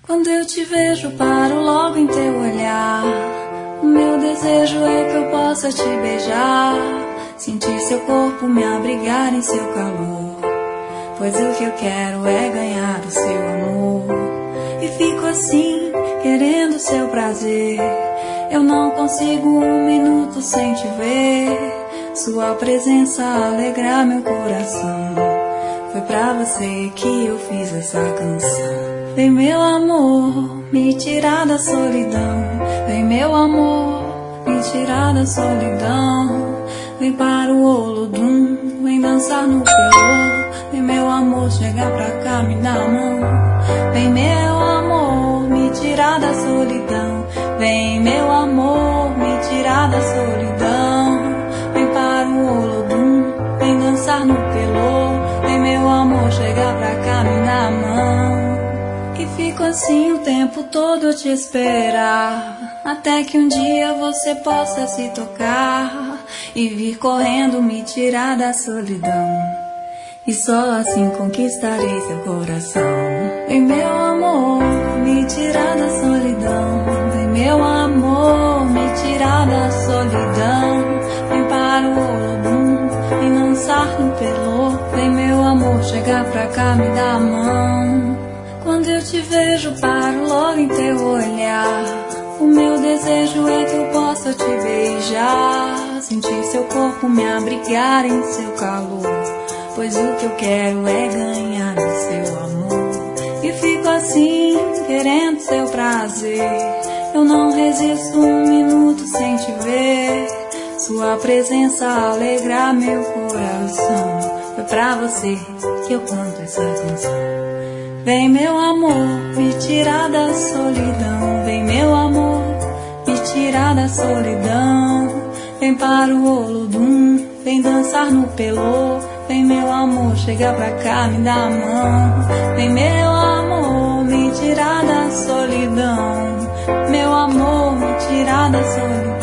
Quando eu te vejo, paro logo em teu olhar. O meu desejo é que eu possa te beijar, sentir seu corpo me abrigar em seu calor, pois o que eu quero é ganhar o seu amor. E fico assim, querendo seu prazer. Eu não consigo um minuto sem te ver. Sua presença alegra meu coração. Foi pra você que eu fiz essa canção. Vem meu amor, me tirar da solidão. Vem meu amor, me tirar da solidão. Vem para o Olodum, vem dançar no pelô. Vem meu amor, chegar pra cá, me dá a mão. Vem meu amor, me tirar da solidão. Vem meu amor, me tirar da solidão. Vem para o Olodum, vem dançar no pelô. Vem meu amor, chegar pra cá, me dá a mão. E fico assim o tempo todo a te esperar, até que um dia você possa se tocar e vir correndo me tirar da solidão. E só assim conquistarei seu coração. Vem meu amor, me tirar da solidão. Vem meu amor, me tirar da solidão. Vem para o Olodum, vem dançar no pelô. Vem meu amor, chegar pra cá, me dá a mão. Quando eu te vejo, paro logo em teu olhar. O meu desejo é que eu possa te beijar, sentir seu corpo me abrigar em seu calor, pois o que eu quero é ganhar o seu amor. E fico assim, querendo seu prazer. Eu não resisto um minuto sem te ver. Sua presença alegra meu coração. Foi pra você que eu canto essa canção. Vem meu amor, me tirar da solidão. Vem meu amor, me tirar da solidão. Vem para o Olodum, vem dançar no pelô. Vem meu amor, chega pra cá, me dá a mão. Vem meu amor, me tirar da solidão. Meu amor, me tirar da solidão.